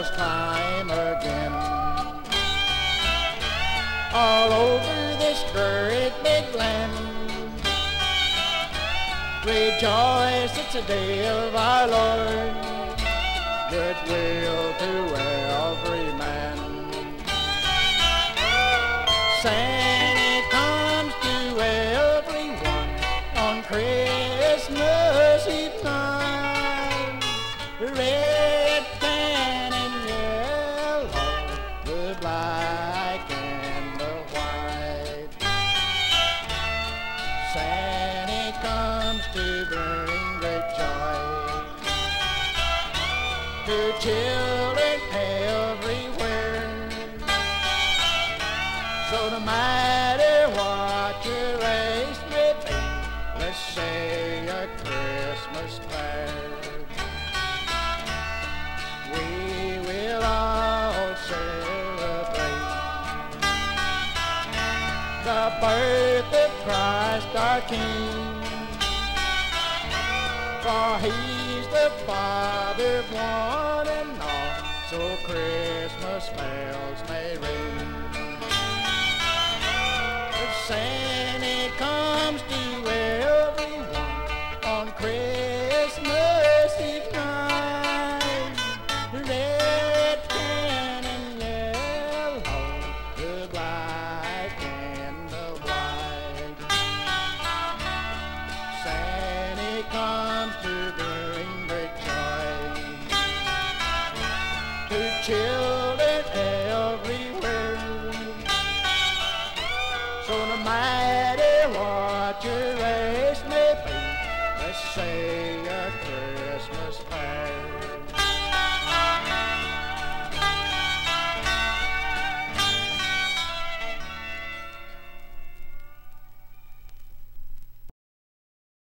Christmas time again. All over this great big land, rejoice, it's a day of our Lord, goodwill to every man. Santa comes to everyone on Christmas Eve time. Red, tan, and yellow, the black and the white. Santa comes to bring great joy to children everywhere. So no matter what your race may be, let's say a Christmas prayer. We will all celebrate the birth of Christ our King, for He's the Father of one and all, so Christmas bells may ring. Santa comes to everyone on Christmas Eve night. Red, tan, and yellow, the black and the white. Santa comes to bring great joy to children everywhere. So no matter what your race may be, let's say a Christmas prayer.